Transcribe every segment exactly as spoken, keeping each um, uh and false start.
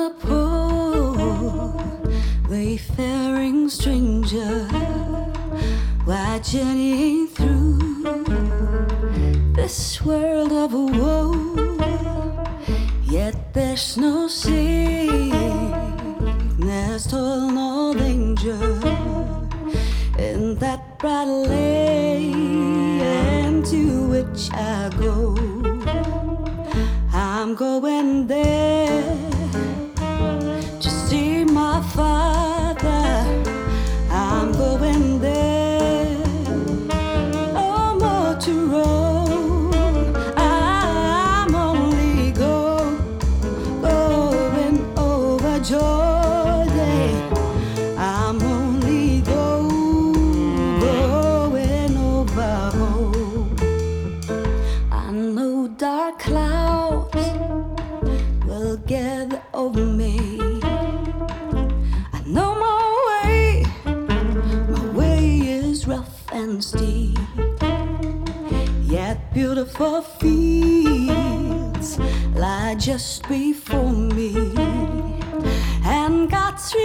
a poor wayfaring stranger, why journeying through this world of woe, yet there's no sickness, toil, nor danger in that bright land to which I go. I'm going there to see my Father. I'm going there, no more to roam. I'm only go, going over Jordan. I'm only go, going over home. I know dark clouds will gather over me. I know my way, my way is rough and steep, yet beautiful fields lie just before me, and God's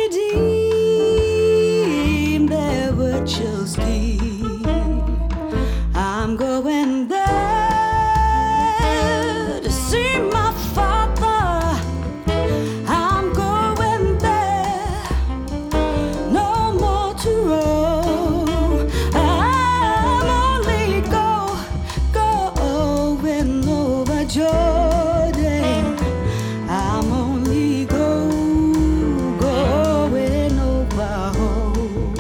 redeemed their virtues keep. I'm going there to see my Father. I'm going there, no more to roam. I'm only go, going over Jordan. I'm only go, going over home.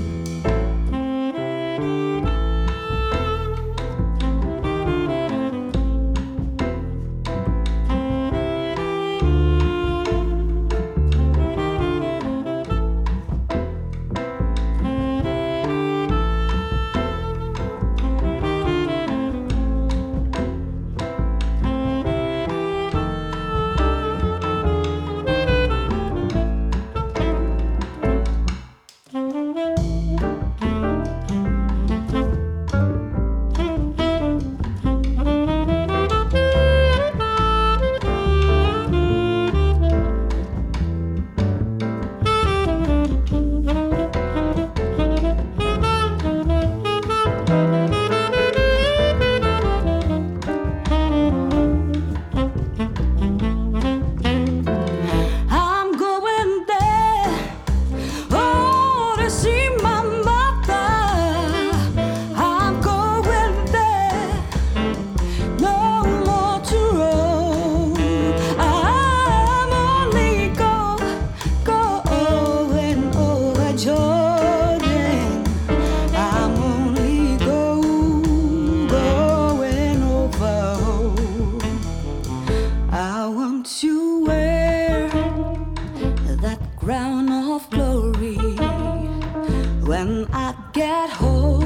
I'm going there, oh, to see my mother. I'm going there, no more to roam. I'm only go, going over Jordan. I'm only go, going over home. I want to wear that crown of glory when I get home.